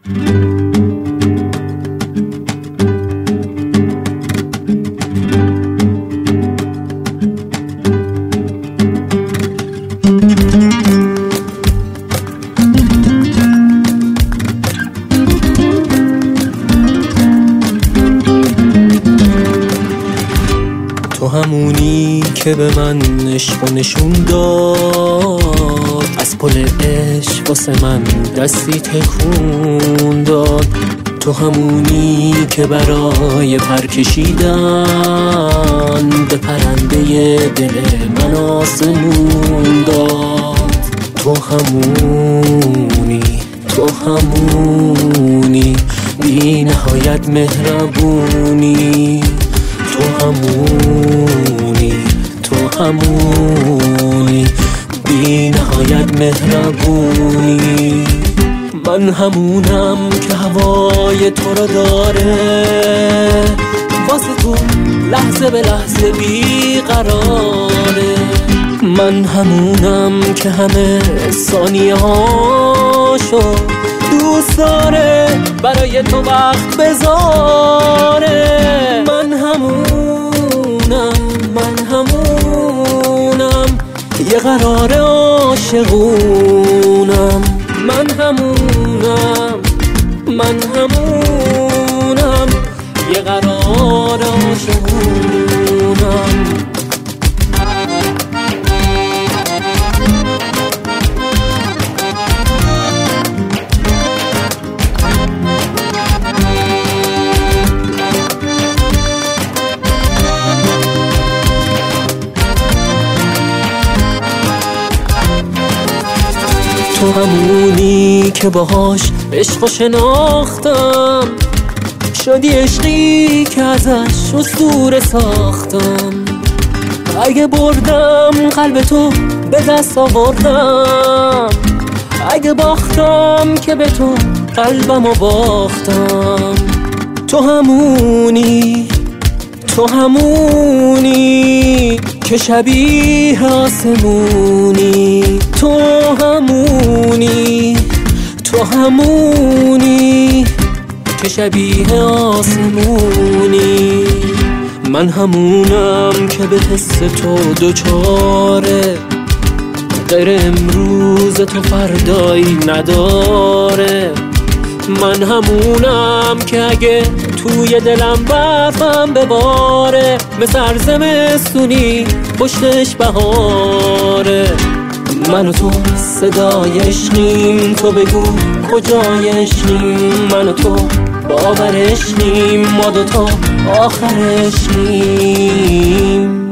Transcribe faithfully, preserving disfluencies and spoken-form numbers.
تو همونی که به من عشق نشون داد، از پل عشق واسه من دستی تکون داد. تو همونی که برای پر کشیدن به پرنده دل من آسمون داد. تو همونی تو همونی بی نهایت مهربونی. تو همونی تو همونی بی نهایت مهربونی. من همونم که هوای تو رو داره، واسه تو لحظه به لحظه بیقراره. من همونم که همه ثانیه هاشو دوست داره برای تو وقت بذاره. من همونم من همونم یه قرار عاشقونم. من همونم من همونم یه قرار عاشقونم. تو همونی که باهاش عشقو شناختم، شدی عشقی که ازش اسطوره ساختم. اگه بردم قلب تو به دست آوردم، اگه باختم که به تو قلبمو باختم. تو همونی تو همونی که شبیه آسمونی. تو همونی تو همونی که شبیه آسمونی. من همونم که به حس تو دوچاره، غیر امروز تو فردایی نداره. من همونم که اگه توی دلم برفم بباره، مثل زمستونی پشتش بهاره. من و تو صدای عشقیم، تو بگو کجای عشقیم. من و تو باور عشقیم، ما دوتا آخر عشقیم.